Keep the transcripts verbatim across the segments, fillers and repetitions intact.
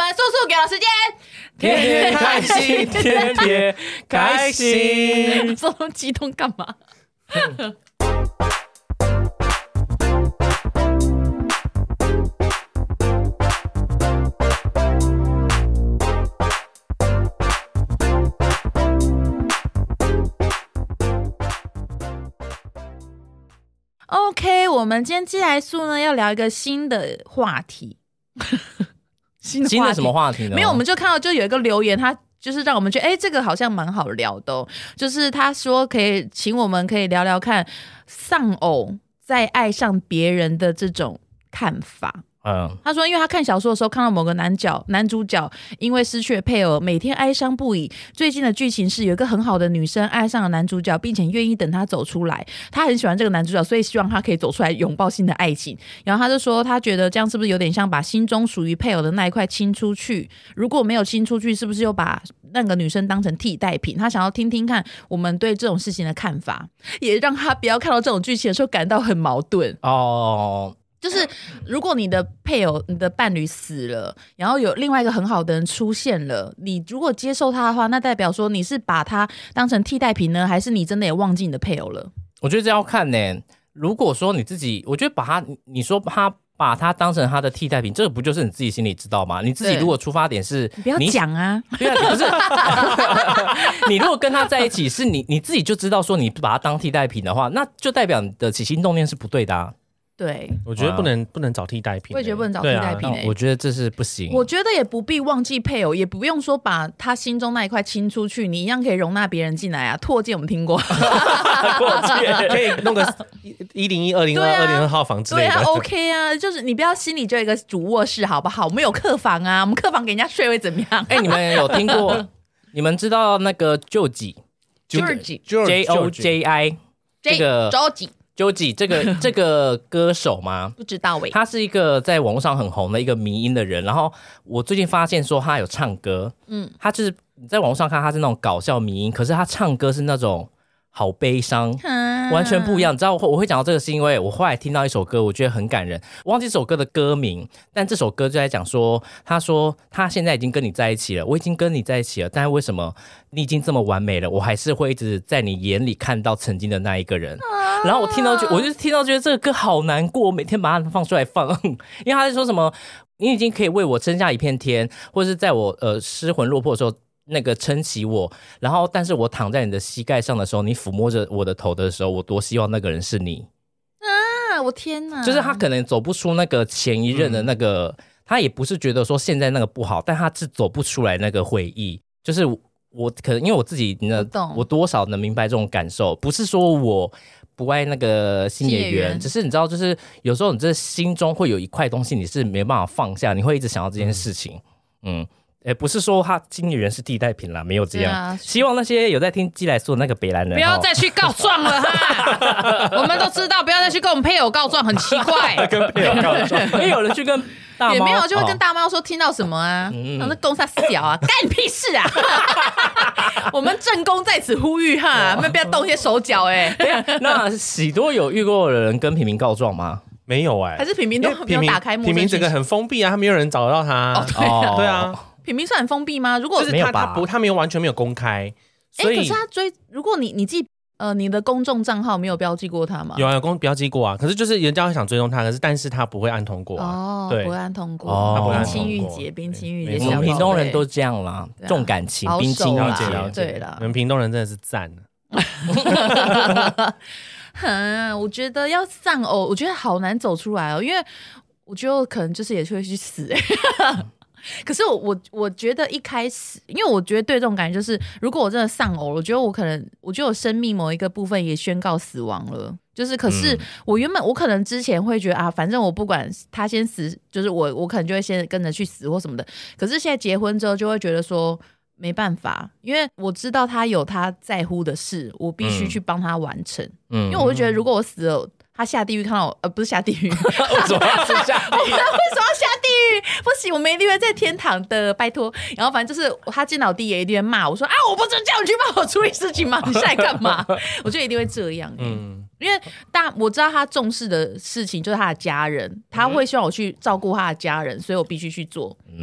们速速给我时间， 天天开心，天天开心。 这么激动干嘛？OK， 我们今天寄来素呢要聊一个新的话题。新的话题新的什么话题呢？ 没有，我们就看到就有一个留言，他就是让我们觉得，哎、欸，这个好像蛮好聊的、哦。就是他说可以请我们可以聊聊看丧偶在爱上别人的这种看法。嗯，他说，因为他看小说的时候看到某个男角男主角因为失去了配偶，每天哀伤不已。最近的剧情是有一个很好的女生爱上了男主角，并且愿意等他走出来。他很喜欢这个男主角，所以希望他可以走出来拥抱新的爱情。然后他就说，他觉得这样是不是有点像把心中属于配偶的那一块清出去？如果没有清出去，是不是又把那个女生当成替代品？他想要听听看我们对这种事情的看法，也让他不要看到这种剧情的时候感到很矛盾哦。就是如果你的配偶你的伴侣死了，然后有另外一个很好的人出现了，你如果接受他的话，那代表说你是把他当成替代品呢，还是你真的也忘记你的配偶了？ 我觉得这要看呢。如果说你自己，我觉得把他，你说他把他当成他的替代品，这个不就是你自己心里知道吗？你自己如果出发点是你不要讲啊， 对啊，不是你如果跟他在一起，是你你自己就知道说你把他当替代品的话，那就代表你的起心动念是不对的啊。 对， 我觉得不能、啊、不能找替代品、欸， 我也觉得不能找替代品、欸啊、我觉得这是不行。 我觉得也不必忘记配偶，也不用说把他心中那一块清出去，你一样可以容纳别人进来啊。拓建我们听过， 拓建可以弄个一零一二零二二零二号房之类的， 对啊 ，OK 啊，就是你不要心里就有一个主卧室好不好？我们有客房啊，我们客房给人家睡会怎么样？ 哎、欸，你们有听过？你们知道那个 Joji J O J I 这个 Joji 这个这个歌手吗？ 不知道喂、欸， 他是一个在网络上很红的一个迷音的人。然后我最近发现说他有唱歌，嗯，他就是你在网络上看他是那种搞笑迷音，可是他唱歌是那种好悲伤，啊、完全不一样。你知道我会讲到这个是因为我后来听到一首歌，我觉得很感人，我忘记这首歌的歌名，但这首歌就在讲说，他说他现在已经跟你在一起了，我已经跟你在一起了，但是为什么你已经这么完美了，我还是会一直在你眼里看到曾经的那一个人。啊然后我听到就，我就听到觉得这个歌好难过，我每天把它放出来放，因为他在说什么，你已经可以为我撑下一片天，或者是在我呃失魂落魄的时候，那个撑起我，然后但是我躺在你的膝盖上的时候，你抚摸着我的头的时候，我多希望那个人是你啊！我天哪， 就是他可能走不出那个前一任的那个，嗯、他也不是觉得说现在那个不好，但他是走不出来那个回忆，就是我可能因为我自己呢，我, 我多少能明白这种感受，不是说我不爱那个新演员，只是你知道，就是有时候你这心中会有一块东西你是没办法放下，你会一直想到这件事情。嗯，哎、嗯，不是说他新演员是替代品啦，没有这样。啊、希望那些有在听寄来素的那个北兰人， 不要再去告状了哈！我们都知道，不要再去跟我们配偶告状，很奇怪。 跟配偶告状，因为有人去跟大猫， 也没有就会跟大猫说听到什么啊，那、哦、公杀小啊，干你屁事啊！我们正宫在此呼吁哈，没有不要动一些手脚哎、 欸。那喜多有遇过的人跟平民告状吗？ 没有哎、欸， 还是平民都没有打开陌生讯息。 平民整个很封闭啊，他没有人找得到他。 哦，对啊， 对啊， 平民算很封闭吗？如果就是他他不他没有完全没有公开，所以、 欸、可是他追，如果你你自己呃你的公众账号没有标记过他吗？ 有啊，有公标记过啊，可是就是人家会想追踪他，可是但是他不会按通过啊， 哦， 对， 不会按通过， 哦，他不会按冰清玉通过， 洁，冰清玉洁， 我们屏东人都这样啦，重感情，冰清玉洁， 了解， 对啦， 我们屏东人真的是赞。 嗯，我觉得要丧偶，我觉得好难走出来哦，因为我觉得我可能就是也会去死哎、欸。可是我我我觉得一开始，因为我觉得对这种感觉就是，如果我真的丧偶，我觉得我可能，我觉得我生命某一个部分也宣告死亡了。就是可是我原本我可能之前会觉得啊，反正我不管他先死，就是我我可能就会先跟着去死或什么的。可是现在结婚之后，就会觉得说没办法，因为我知道他有他在乎的事，我必须去帮他完成。嗯，因为我会觉得如果我死了，他下地狱看到我，呃，不是下地狱，为什么要下地狱？ 为什么要下地狱？不行，我们一定会在天堂的，拜托。然后反正就是他见到我弟也一定会骂我说啊，我不是叫你去帮我处理事情吗？你下来干嘛？我就一定会这样。嗯，因为大我知道他重视的事情就是他的家人，他会希望我去照顾他的家人，所以我必须去做。嗯。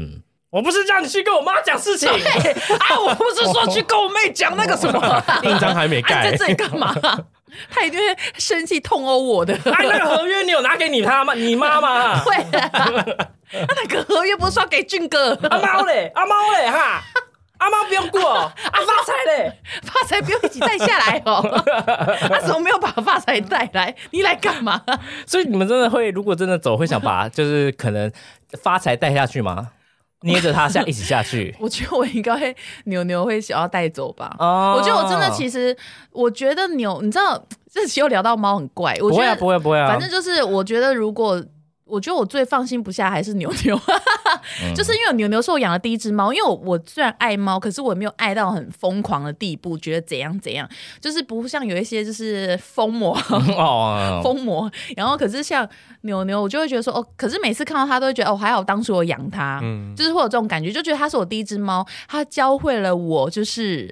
我不是叫你去跟我妈讲事情啊，我不是说去跟我妹讲那个什么印章还没盖， 啊、在这里干嘛？他一定会生气痛殴我的。 哎，那个合约你有拿给你他吗？你妈妈？ 会啊，那个合约不是说给俊哥？ 阿猫嘞，阿猫嘞哈，阿猫不用过，啊发财嘞， 发财不用一起带下来哦。他怎么没有把发财带来？你来干嘛？ 所以你们真的会，如果真的走，会想把就是可能发财带下去吗？捏着他下一起下去。 我觉得我应该会牛牛会想要带走吧。 哦， 我觉得我真的其实，我觉得牛，你知道，这期又聊到猫很怪。我觉得不会啊，不会不会啊。 反正就是我觉得，如果我觉得我最放心不下还是牛牛，嗯、就是因为牛牛是我养的第一只猫。因为我我虽然爱猫，可是我也没有爱到很疯狂的地步，觉得怎样怎样，就是不像有一些就是疯魔哦，疯魔。然后可是像牛牛，我就会觉得说哦，可是每次看到它都会觉得哦，还好当初我养它，嗯，就是会有这种感觉，就觉得它是我第一只猫，它教会了我就是。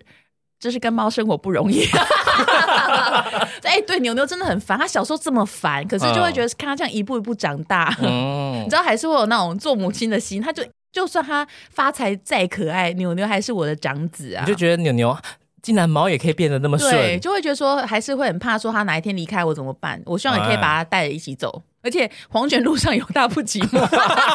就是跟猫生活不容易。哎、欸，对，牛牛真的很烦，他小时候这么烦，可是就会觉得看他这样一步一步长大，嗯、你知道还是会有那种做母亲的心。他就就算他发财再可爱，牛牛还是我的长子啊。 你就觉得牛牛竟然毛也可以变得那么顺， 对，就会觉得说还是会很怕说他哪一天离开我怎么办。我希望也可以把他带着一起走。而且黄泉路上有大不寂寞，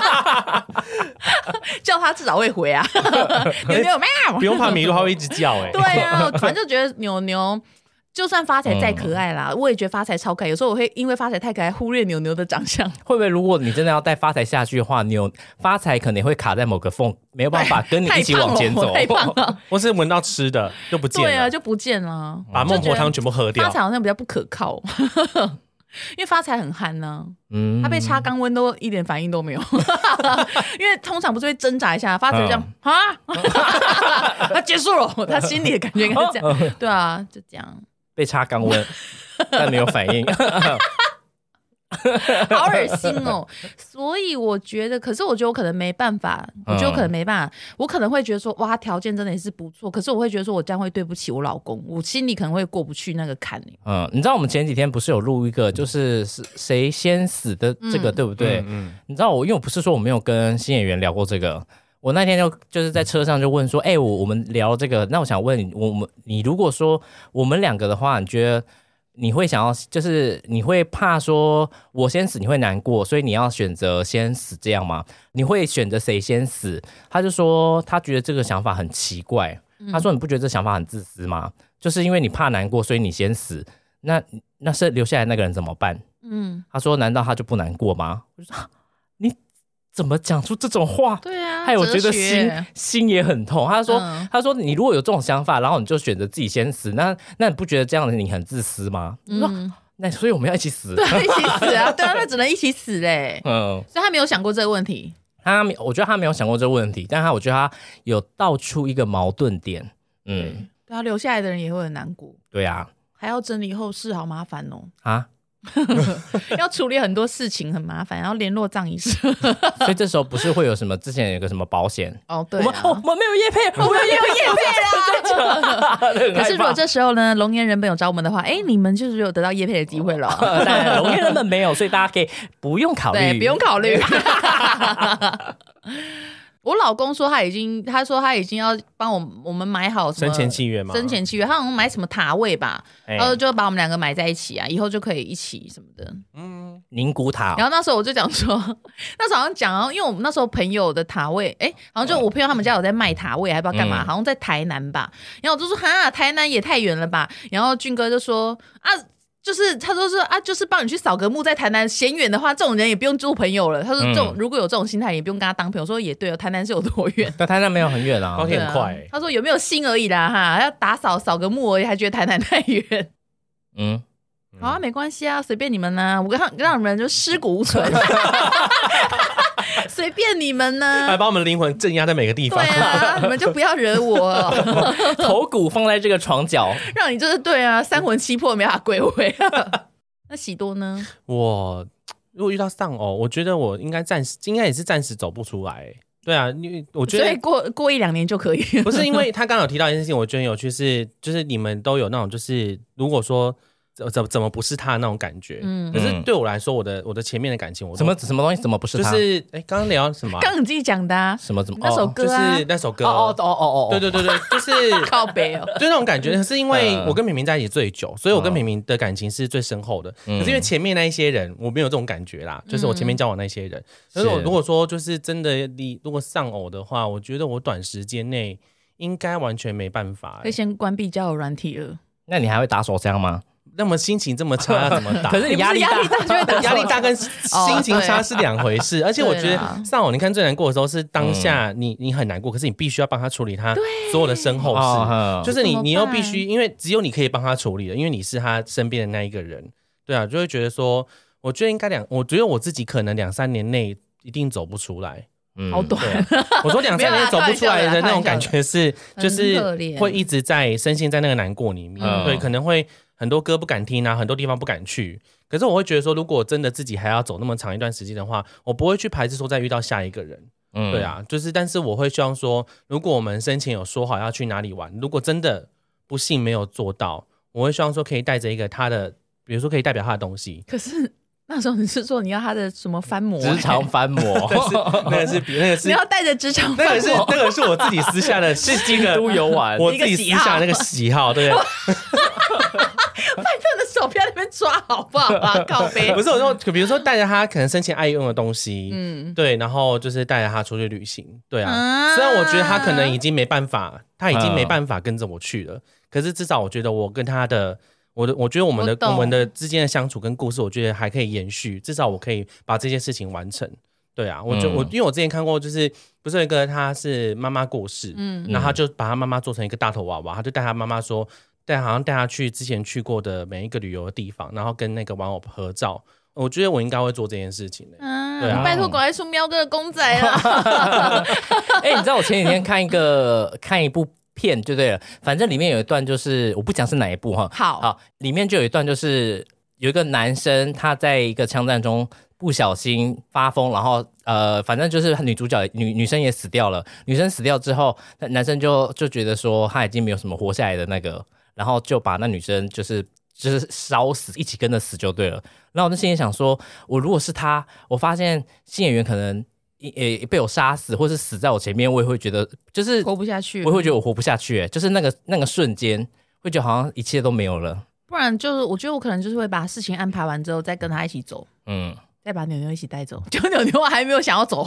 叫他至少会回啊。牛牛喵， 不用怕迷路，他会一直叫哎、欸。 对啊，反正就觉得牛牛就算发财再可爱啦，嗯、我也觉得发财超可爱。有时候我会因为发财太可爱忽略牛牛的长相。 会不会如果你真的要带发财下去的话，牛发财可能会卡在某个缝，没有办法跟你一起往前走。 太棒了，了或是闻到吃的就不见了。 对啊，就不见了， 把孟婆汤全部喝掉。 发财好像比较不可靠。因为发财很憨呢、啊，嗯，他被插肛温都一点反应都没有，因为通常不是会挣扎一下，发财这样啊，他结束了，他心里的感觉应该是这样，对啊，就这样被插肛温，但没有反应。 好恶心哦！所以我觉得，可是我觉得我可能没办法，我觉得我可能没办法，我可能会觉得说，哇，他条件真的也是不错，可是我会觉得说我这样会对不起我老公，我心里可能会过不去那个坎。 嗯，你知道我们前几天不是有录一个，就是谁先死的这个，嗯、对不对？嗯嗯、你知道我，因为我不是说我没有跟新演员聊过这个，我那天就就是在车上就问说，哎、欸，我我们聊这个，那我想问你，我们你如果说我们两个的话，你觉得？你会想要，就是你会怕说我先死你会难过，所以你要选择先死这样吗？你会选择谁先死？他就说他觉得这个想法很奇怪，他说你不觉得这想法很自私吗？就是因为你怕难过，所以你先死，那那是留下来那个人怎么办？嗯，他说难道他就不难过吗？我就说你怎么讲出这种话？ 对啊， 害我觉得心心也很痛。他说、嗯、他说你如果有这种想法，然后你就选择自己先死，那那你不觉得这样的你很自私吗？嗯，那所以我们要一起死， 对，一起死啊！对啊，那只能一起死嘞。嗯，所以他没有想过这个问题。 他我觉得他没有想过这个问题，但他我觉得他有道出一个矛盾点。 嗯，对啊，留下来的人也会很难过。 对啊， 还要整理后事，好麻烦哦。 啊。 要处理很多事情很麻烦，然后联络葬仪社。 所以这时候不是会有什么之前有个什么保险哦？对、啊， 我们、哦、我们没有业配， 我们没有业配啦。可是如果这时候呢，龙岩人本有找我们的话，哎，你们就是有得到业配的机会了。 但龙岩人本没有，所以大家可以不用考虑， 对，不用考虑。我老公说他已经，他说他已经要帮我我们买好什么生前契约吗？ 生前契约，他好像买什么塔位吧，欸、然后就把我们两个买在一起啊，以后就可以一起什么的。 嗯，宁古塔。 然后那时候我就讲说，那时候好像讲，因为我们那时候朋友的塔位，哎、欸，好像就我朋友他们家有在卖塔位，还不知道干嘛，嗯、好像在台南吧。然后我就说哈，台南也太远了吧。然后俊哥就说啊。就是他说是啊，就是帮你去扫个墓，在台南嫌远的话，这种人也不用做朋友了。他说这种、嗯、如果有这种心态，也不用跟他当朋友。说也对哦，台南是有多远？ 但台南没有很远啊， 高铁很快、欸。 他说有没有心而已啦哈，要打扫扫个墓而已，还觉得台南太远。嗯，好啊，没关系啊，随便你们呢、啊，我让让你们就尸骨无存。随便你们呢， 还把我们的灵魂镇压在每个地方。 对啊，你们就不要惹我， 头骨放在这个床角， 让你就是对啊，三魂七魄没法归位。那喜多呢？ 我如果遇到丧偶，我觉得我应该暂时，应该也是暂时走不出来。对啊，因为我觉得所以过过一两年就可以了。 不是因为他刚刚有提到一件事情，我觉得很有趣是，就是你们都有那种，就是如果说怎怎么不是他那种感觉？嗯，可是对我来说，我的我的前面的感情，我什么什么东西怎么不是他？ 就是哎，刚刚聊什么？ 刚刚你自己讲的啊， 什么怎么那首歌啊？ 就是那首歌哦哦哦哦， 对对对对，就是靠北哦， 就那种感觉。是因为我跟平平在一起最久，所以我跟平平的感情是最深厚的。可是因为前面那一些人，我没有这种感觉啦，就是我前面交往那些人。但是我如果说就是真的你如果丧偶的话，我觉得我短时间内应该完全没办法。 会先关闭交友软体了。 那你还会打手枪吗？ 那么心情这么差要怎么打？ 可是你压力大， 就会打压力大跟心情差是两回事。哦、而且我觉得丧偶，你看最难过的时候是当下你你很难过，可是你必须要帮他处理他所有的身后事，哦、就是你你又必须，因为只有你可以帮他处理的，因为你是他身边的那一个人，对啊，就会觉得说，我觉得应该两，我觉得我自己可能两三年内一定走不出来。 嗯、好短， 我说两三年走不出来的那种感觉是，就是会一直在深陷在那个难过里面，嗯、对，可能会很多歌不敢听啊，很多地方不敢去。可是我会觉得说，如果真的自己还要走那么长一段时间的话，我不会去排斥说再遇到下一个人。嗯，对啊，就是，但是我会希望说，如果我们生前有说好要去哪里玩，如果真的不幸没有做到，我会希望说可以带着一个他的，比如说可以代表他的东西。 可是。那时候你是说你要他的什么翻模？ 职场翻模， 那个是那个是你要带着职场翻模， 那个是那个是我自己私下的，是京都游玩，我自己私下那个喜好，对不对？ 拜托你的手不要在那边抓好不好啊？靠北。 不是我说，比如说带着他可能生前爱用的东西，嗯，对，然后就是带着他出去旅行，对啊。啊虽然我觉得他可能已经没办法，他已经没办法跟着我去了，嗯、可是至少我觉得我跟他的。我的我觉得我们的 我, 我们的之间的相处跟故事，我觉得还可以延续，至少我可以把这件事情完成。对啊，我就、嗯、我因为我之前看过，就是不是有一个他是妈妈过世，嗯，然后他就把他妈妈做成一个大头娃娃，他就带他妈妈说，带好像带他去之前去过的每一个旅游的地方，然后跟那个玩偶合照。我觉得我应该会做这件事情的、欸。嗯，对啊， 拜托赶快出喵哥的公仔啊！ 哎、欸，你知道我前几天看一个看一部。片就对了，反正里面有一段就是我不讲是哪一部哈， 好， 好，里面就有一段就是有一个男生他在一个枪战中不小心发疯，然后呃，反正就是女主角女女生也死掉了，女生死掉之后，男生就就觉得说他已经没有什么活下来的那个，然后就把那女生就是就是烧死，一起跟着死就对了。然后我就心里想说，我如果是他，我发现新演员可能。也被我杀死，或是死在我前面，我也会觉得就是活不下去， 我也会觉得我活不下去，就是那个那个瞬间，会觉得好像一切都没有了。 不然就是我觉得我可能就是会把事情安排完之后，再跟他一起走，嗯，再把牛牛一起带走。就牛牛还没有想要走，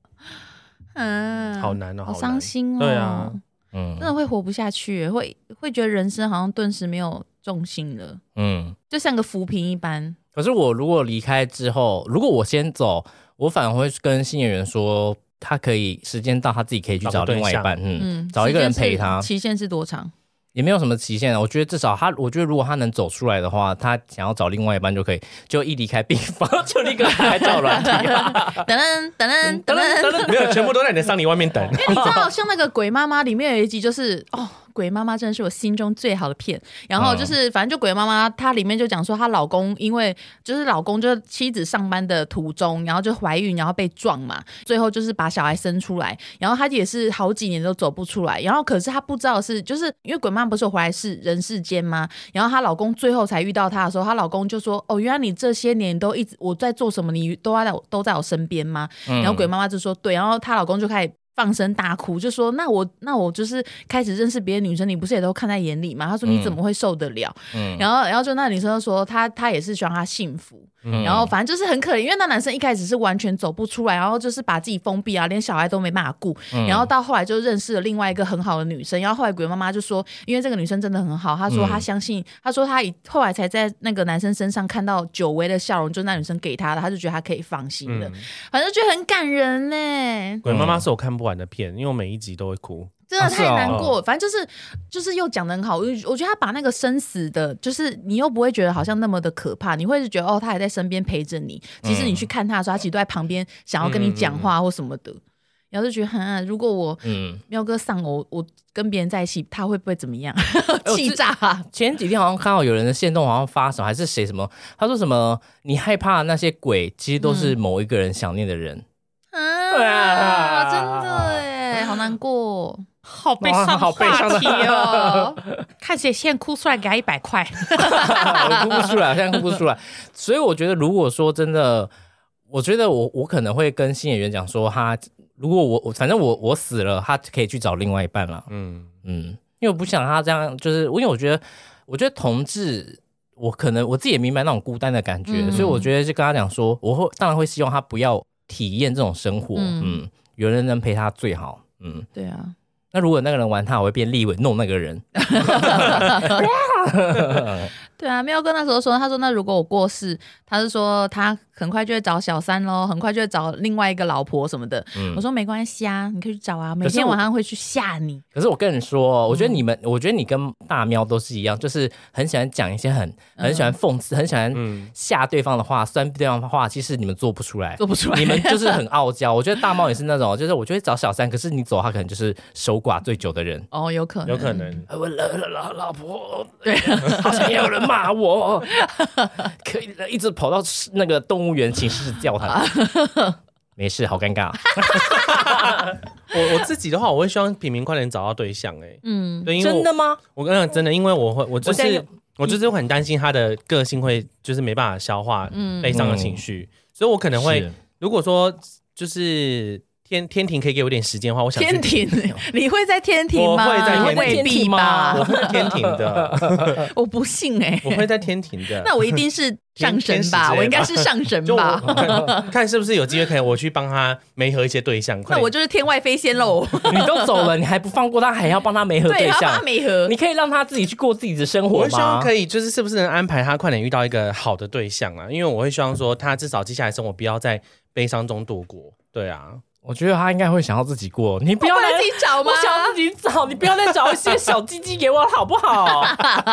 嗯， 好难哦， 好伤心哦， 对啊， 嗯，真的会活不下去，会会觉得人生好像顿时没有重心了，嗯，就像个浮萍一般。 可是我如果离开之后，如果我先走。我反而会跟新演员说，他可以时间到，他自己可以去找另外一半，嗯，嗯找一个人陪他。 期限是多长？ 也没有什么期限啊。我觉得至少他，我觉得如果他能走出来的话，他想要找另外一半就可以，就一离开病房就立刻开交友软体。 等等等等等等， 没有，全部都在你的丧礼外面等。 因为你知道，像那个《鬼妈妈》里面有一集，就是哦。鬼妈妈真的是我心中最好的片，然后就是反正就鬼妈妈，她里面就讲说她老公因为就是老公就是妻子上班的途中，然后就怀孕，然后被撞嘛，最后就是把小孩生出来，然后她也是好几年都走不出来，然后可是她不知道的是，就是因为鬼妈妈不是有回来是人世间吗？然后她老公最后才遇到她的时候，她老公就说：“哦，原来你这些年都一直我在做什么，你都在我都在我身边吗？”然后鬼妈妈就说：“对。”然后她老公就开始。放声大哭，就说那我那我就是开始认识别的女生，你不是也都看在眼里吗？他说你怎么会受得了？嗯、然后然后就那女生就说她她也是希望她幸福，嗯、然后反正就是很可怜，因为那男生一开始是完全走不出来，然后就是把自己封闭啊，连小孩都没办法顾，嗯、然后到后来就认识了另外一个很好的女生，然后后来鬼妈妈就说，因为这个女生真的很好，她说她相信，她、嗯、说她后来才在那个男生身上看到久违的笑容，就是那女生给她的，她就觉得她可以放心了，嗯、反正觉得很感人呢。 鬼妈妈是我看不完的片，因为我每一集都会哭。 真的太难过、啊哦、反正就是就是又讲得很好，我我觉得他把那个生死的就是你又不会觉得好像那么的可怕，你会觉得哦他还在身边陪着你，其实你去看他的时候他其实都在旁边想要跟你讲话或什么的、嗯嗯嗯、然后就觉得哈，如果我喵哥丧偶我跟别人在一起他会不会怎么样气炸、啊、 前几天好像看到有人的限动好像发什么还是谁什么，他说什么你害怕那些鬼其实都是某一个人想念的人、 嗯、啊, 啊真的耶好难过好悲伤的话题哦。看谁先哭出来，给他一百块。 我哭不出来，现在哭不出来。所以我觉得，如果说真的，我觉得我我可能会跟新演员讲说，他如果我反正我我死了，他可以去找另外一半了。嗯嗯，因为我不想他这样，就是因为我觉得，我觉得同志。我可能我自己也明白那种孤单的感觉，嗯、所以我觉得就跟他讲说，我会当然会希望他不要体验这种生活，嗯，嗯有人能陪他最好，嗯， 对啊。 那如果那个人玩他，我会变立委弄那个人。 对啊，喵哥那时候说，他说那如果我过世，他是说他很快就会找小三咯，很快就会找另外一个老婆什么的。嗯、我说没关系啊，你可以去找啊，每天晚上会去吓你。 可是我跟你说，我觉得你们，嗯、我觉得你跟大喵都是一样，就是很喜欢讲一些很很喜欢讽刺、嗯、很喜欢吓对方的话、酸对方的话，其实你们做不出来， 做不出来。 你们就是很傲娇。我觉得大猫也是那种，就是我就会找小三，可是你走，他可能就是守寡最久的人。 哦，有可能， 有可能。 我老老老婆，对，好像也有人骂我，可以一直跑到那个动物园请狮子叫他。没事，好尴尬。 我我自己的话，我会希望平平快点找到对象、欸。哎，嗯，对，因为真的吗？ 我跟你讲真的，因为我会，我就是。我就是很担心他的个性会就是没办法消化悲伤的情绪，嗯、所以我可能会如果说就是天天庭可以给我点时间的话，我想天庭，你会在天庭吗？ 我会在天庭吗？ 我会在天庭的， 我不信哎、欸， 我会在天庭的。 那我一定是上神吧？我应该是上神吧？ 看, 看是不是有机会可以我去帮他媒合一些对象。 那我就是天外飞仙喽！ 你都走了，你还不放过他，还要帮他媒合对象？ 对，要帮他媒合。 你可以让他自己去过自己的生活吗？ 我会希望可以，就是是不是能安排他快点遇到一个好的对象啊？因为我会希望说他至少接下来生活不要在悲伤中度过。对啊。 我觉得他应该会想要自己过，你不要来自己找吗？ 我想要自己找，你不要再找一些小鸡鸡给我，好不好？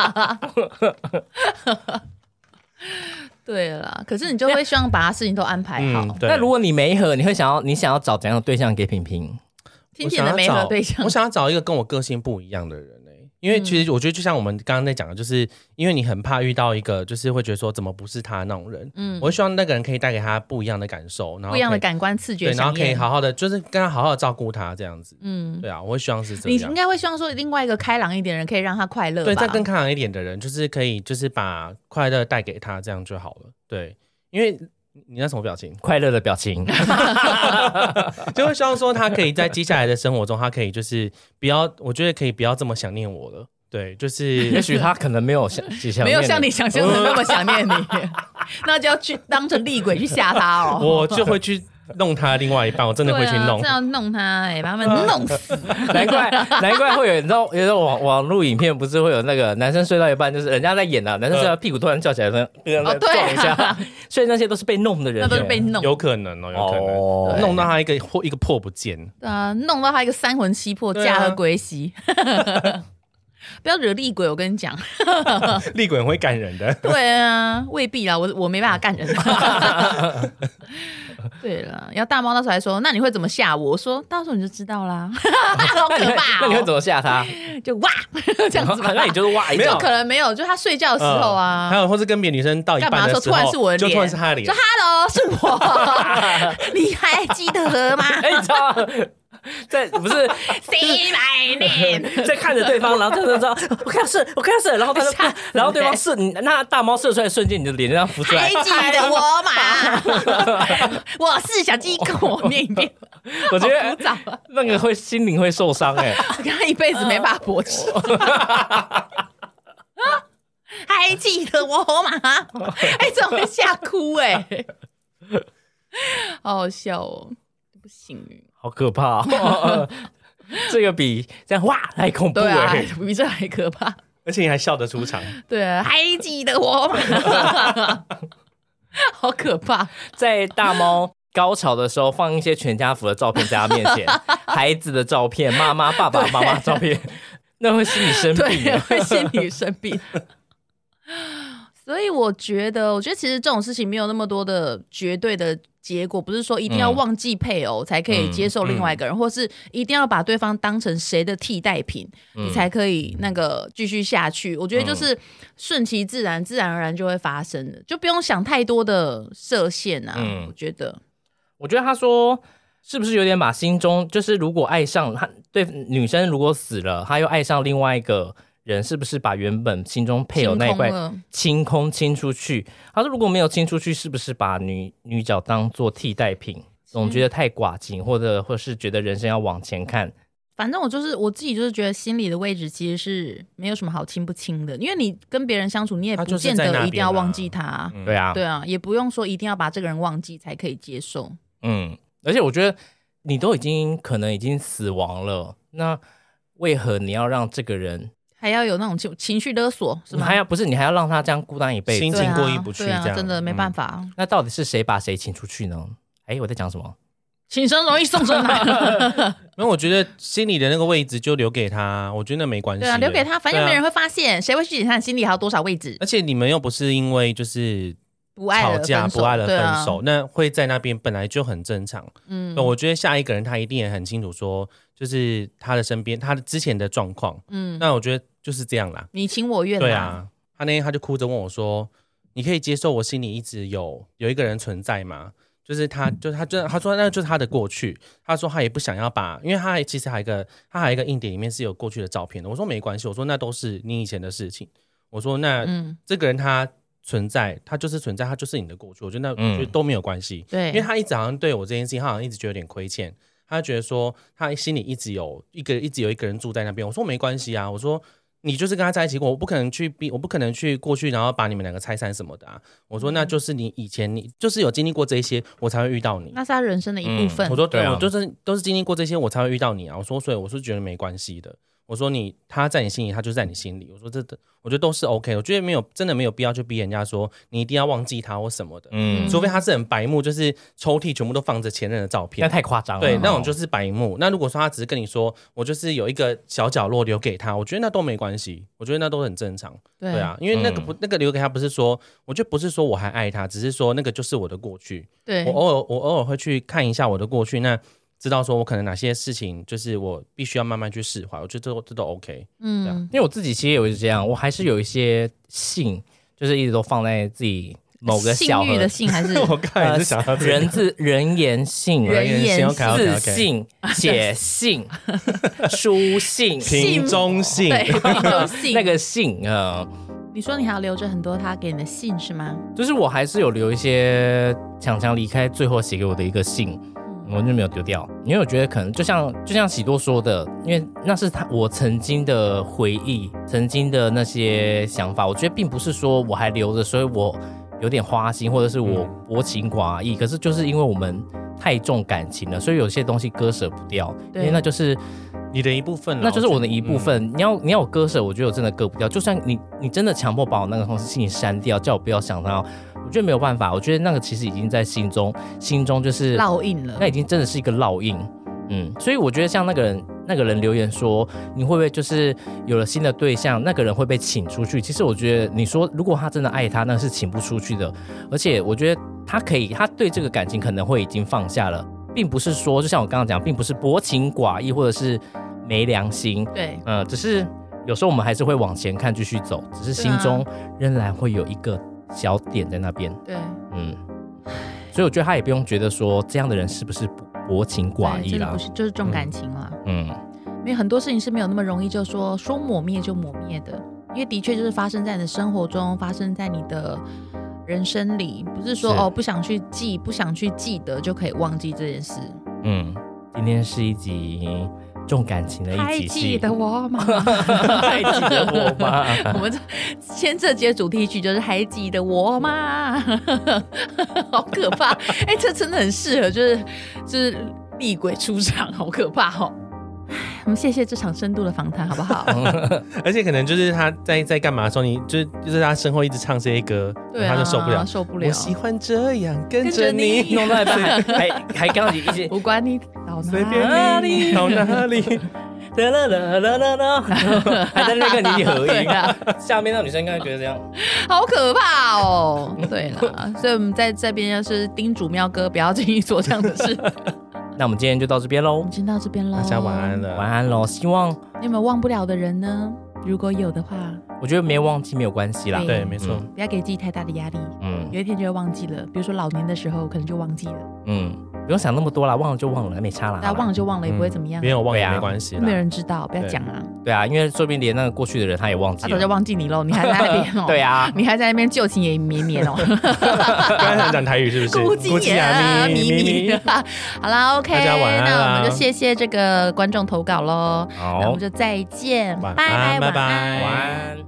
对了，可是你就会希望把他事情都安排好。嗯、 那如果你没合，你会想要你想要找怎样的对象给平平？ 天天的没合对象， 我想要找一个跟我个性不一样的人。因为其实我觉得就像我们刚刚在讲的，就是因为你很怕遇到一个就是会觉得说怎么不是他那种人，嗯，我希望那个人可以带给他不一样的感受，然后不一样的感官刺激， 对，然后可以好好的就是跟他好好的照顾他这样子，嗯，对啊，我会希望是这样。 你应该会希望说另外一个开朗一点的人可以让他快乐吧， 对，再更开朗一点的人就是可以就是把快乐带给他，这样就好了，对，因为。你那什么表情？ 快乐的表情， 就会希望说他可以在接下来的生活中，他可以就是不要，我觉得可以不要这么想念我了。对，就是也许他可能没有想没有像你想象的那么想念你，那就要去当成厉鬼去吓他哦。 我就会去弄他另外一半，我真的会去弄， 这样、啊、弄他、欸，把他们弄死。 难怪难怪会有，你知道，有时候网网路影片不是会有那个男生睡到一半，就是人家在演啊，男生睡到屁股突然叫起来，这样撞一下，哦啊、所以那些都是被弄的人， 那都是被弄， 有可能哦，有可能、哦、弄到他一个破一个破不见， 啊，弄到他一个三魂七魄，驾鹤归西。不要惹厉鬼，我跟你讲， 厉鬼很会干人的。 对啊，未必啦，我我没办法干人。对了，然后大猫那时候还说：“那你会怎么吓我？”我说：“到时候你就知道啦。”好可怕、哦！ 那你会怎么吓他？ 就哇这样子吧。 那你就是哇一下， 没有可能没有，就是他睡觉的时候啊， 嗯、还有或是跟别的女生到一半的时候， 突然是我的脸， 就突然是他的脸， 说 “Hello， 是我，你还记得吗？” 哎，你知道吗？在不是几百年， 在看着对方，然后他就知道我看射，我看射，然后他就，然后对方射你，那大猫射出来的瞬间，你的脸就这样浮出来。 还记得我吗？我是小鸡狗，念一遍。 我觉得那个会心灵会受伤哎、欸， 他一辈子没办法勃起。还记得我吗？哎，这种会吓哭哎、欸，好好笑哦，不行。 好可怕、哦！这个比这样哇还恐怖哎、欸， 比这还可怕， 而且你还笑得出场。 对啊，还记得我吗？好可怕！ 在大猫高潮的时候，放一些全家福的照片在他面前，孩子的照片、妈妈、爸爸妈妈照片，那会心理生病， 对，会心理生病。所以我觉得，我觉得其实这种事情没有那么多的绝对的结果，不是说一定要忘记配偶才可以接受另外一个人，嗯嗯、或是一定要把对方当成谁的替代品，嗯、你才可以那个继续下去。我觉得就是顺其自然，自然而然就会发生的，就不用想太多的设限啊。嗯、我觉得， 我觉得他说是不是有点把心中就是如果爱上他，对女生如果死了，他又爱上另外一个人，是不是把原本心中配偶那一块清空清出去？他说如果没有清出去，是不是把女女角当做替代品？总觉得太寡情，或者或是觉得人生要往前看。 反正我就是我自己，就是觉得心里的位置其实是没有什么好亲不亲的，因为你跟别人相处，你也不见得一定要忘记他。 啊对啊， 对啊，也不用说一定要把这个人忘记才可以接受。 嗯，而且我觉得你都已经可能已经死亡了，那为何你要让这个人还要有那种情绪勒索？是吗？ 还要不是你还要让他这样孤单一辈子， 心情过意不去这样， 对啊，真的没办法。 嗯、那到底是谁把谁请出去呢？哎，我在讲什么？ 请生容易送生难。 因为我觉得心里的那个位置就留给他，我觉得那没关系。 对啊，留给他，反正没人会发现，谁、啊、会去检查你心里还有多少位置？ 而且你们又不是因为就是不爱吵架不爱了分手， 啊、 那会在那边本来就很正常。嗯，我觉得下一个人他一定也很清楚说，就是他的身边他的之前的状况。嗯，那我觉得就是这样啦， 你情我愿啦。 对啊，他那天他就哭着问我说：“你可以接受我心里一直有有一个人存在吗？”就是他，就是他，就他说那就是他的过去。他说他也不想要把，因为他其实还有一个，他还有一个硬碟里面是有过去的照片的。我说没关系，我说那都是你以前的事情。我说那、嗯、这个人他存在，他就是存在，他就是你的过去。我觉得那、嗯、我觉得都没有关系。对，因为他一直好像对我这件事情，他好像一直觉得有点亏欠。他觉得说他心里一直有一个，一直有一个人住在那边。我说没关系啊，我说。你就是跟他在一起过，我不可能去逼，我不可能去过去，然后把你们两个拆散什么的啊。我说那就是你以前你就是有经历过这些，我才会遇到你。 那是他人生的一部分。 嗯、我说对、啊，我就是都是经历过这些，我才会遇到你啊。我说所以我是觉得没关系的。我说你他在你心里，他就在你心里。我说这我觉得都是 OK， 我觉得没有真的没有必要去逼人家说你一定要忘记他或什么的。嗯，除非他是很白目，就是抽屉全部都放着前任的照片， 那太夸张了。 对，那种就是白目。那如果说他只是跟你说我就是有一个小角落留给他，我觉得那都没关系，我觉得那都很正常。对, 对啊，因为那个不、嗯、那个留给他不是说，我觉得不是说我还爱他，只是说那个就是我的过去。对，我偶尔我偶尔会去看一下我的过去，那。知道说我可能哪些事情就是我必须要慢慢去释怀，我觉得 这, 这都 OK。 嗯， 因为我自己其实也是这样，我还是有一些信就是一直都放在自己某个小盒信誉的信还是我刚才也是想到、 呃、人字人言信人言信字信写信书信瓶中信对瓶中信那个信啊、呃你说你还要留着很多他给你的信是吗？ 就是我还是有留一些强强离开最后写给我的一个信，我就没有丢掉，因为我觉得可能就像就像喜多说的，因为那是他我曾经的回忆，曾经的那些想法，我觉得并不是说我还留着，所以我有点花心，或者是我薄情寡义、嗯、可是就是因为我们太重感情了，所以有些东西割舍不掉，因为那就是你的一部分了， 那就是我的一部分、嗯、你要你要我割舍，我觉得我真的割不掉，就算你你真的强迫把我那个东西删掉，叫我不要想到，我觉得没有办法，我觉得那个其实已经在心中心中就是烙印了， 那已经真的是一个烙印。嗯，所以我觉得像那个人那个人留言说你会不会就是有了新的对象，那个人会被请出去，其实我觉得你说如果他真的爱他，那是请不出去的，而且我觉得他可以他对这个感情可能会已经放下了，并不是说就像我刚刚讲，并不是薄情寡义或者是没良心， 对， 呃，只是有时候我们还是会往前看继续走，只是心中仍然会有一个小点在那边， 对， 嗯，所以我觉得他也不用觉得说这样的人是不是薄情寡义啦， 不是，就是重感情啦， 嗯， 因为很多事情是没有那么容易就说说抹灭就抹灭的，因为的确就是发生在你的生活中，发生在你的人生里，不是说是哦不想去记不想去记得就可以忘记这件事。嗯， 今天是一集重感情的一集， 还记得我吗？ 还记得我吗？ 我们先这节主题曲就是还记得我吗？好可怕！哎、欸，这真的很适合，就是就是厉鬼出场，好可怕哦。我们谢谢这场深度的访谈，好不好？ 而且可能就是他在在干嘛的时候，你就是就是他身后一直唱这些歌，对啊、他就受不了， 受不了。 我喜欢这样跟着你， 弄到一半还还刚刚一些， 不管你到随便哪里到哪里， 啦啦啦啦啦啦，还在那个你合音啊，下面那女生应该觉得这样， 好可怕哦。对啦，所以我们在这边要是叮嘱喵哥不要轻易做这样的事。 那我们今天就到这边喽， 我们先到这边喽， 大家晚安了， 晚安喽。希望你有没有忘不了的人呢？如果有的话， 我觉得没忘记没有关系啦。 对，没错、 嗯，不要给自己太大的压力。嗯，有一天就会忘记了，比如说老年的时候，可能就忘记了。嗯， 不用想那么多啦，忘了就忘了，没差啦。 大家忘了就忘了，也不会怎么样。 没有忘也没关系啦， 没有人知道，不要讲啊。 对啊，因为说不定连那个过去的人他也忘记了， 他早就忘记你喽，你还在那边哦。 对啊， 你还在那边旧情也绵绵哦。 刚才想讲台语是不是？ 孤寂呀，咪咪。好啦 OK， 大家晚安啦， 那我们就谢谢这个观众投稿喽。 好， 那我们就再见， 晚拜拜， 拜拜， 晚安。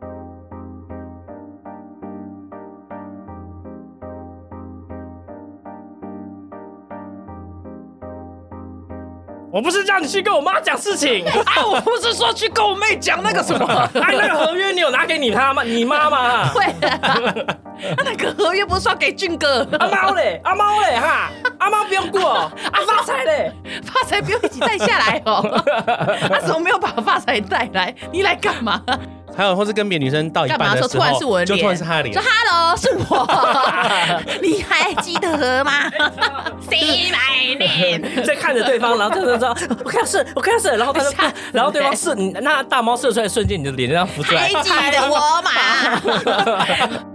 我不是叫你去跟我妈讲事情啊！我不是说去跟我妹讲那个什么， 哎，那个合约你有拿给你他吗？你妈吗？ 会啊，那个合约不是说给俊哥？ 阿猫嘞，阿猫嘞哈，阿猫不用过，啊发财嘞， 发财不用一起带下来哦。他怎么没有把发财带来？你来干嘛？ 还有，或是跟别的女生到一半的时候， 突然是我的脸， 就突然是她的脸， 说 “hello”，是我，你还记得吗？Say my name， 在看着对方，然后对方说：“我看到是，我看到是。”然后他就，然后对方是，那大猫射出来的瞬间，你的脸就这样浮出来， 还记得我吗？